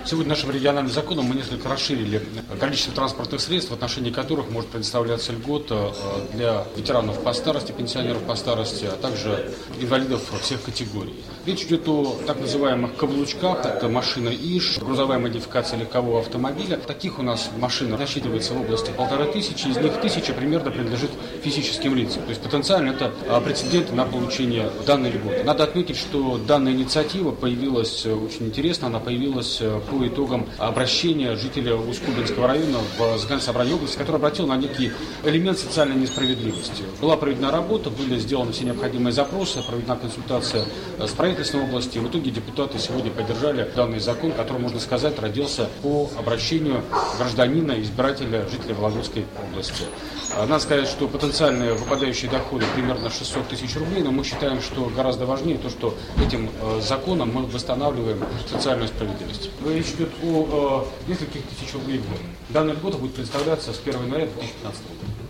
Сегодня нашим региональным законом мы несколько расширили количество транспортных средств, в отношении которых может предоставляться льгота для ветеранов по старости, пенсионеров по старости, а также инвалидов всех категорий. Речь идет о так называемых каблучках, это машина ИЖ, грузовая модификация легкового автомобиля. Таких у нас машин насчитывается в области 1500, из них 1000 примерно принадлежит физическим лицам. То есть потенциально это прецедент на получение данной льготы. Надо отметить, что данная инициатива появилась очень интересно, она появилась по итогам обращения жителя Усть-Кубинского района в Законодательное собрание области, который обратил на некий элемент социальной несправедливости. Была проведена работа, были сделаны все необходимые запросы, проведена консультация с правительством области. В итоге депутаты сегодня поддержали данный закон, который, можно сказать, родился по обращению гражданина, избирателя, жителя Вологодской области. Надо сказать, что потенциальные выпадающие доходы примерно 600 тысяч рублей, но мы считаем, что гораздо важнее то, что этим законом мы восстанавливаем социальную справедливость. Речь идет о нескольких тысяч рублей в год. Данная льгота будет предоставляться с 1 января 2015 года.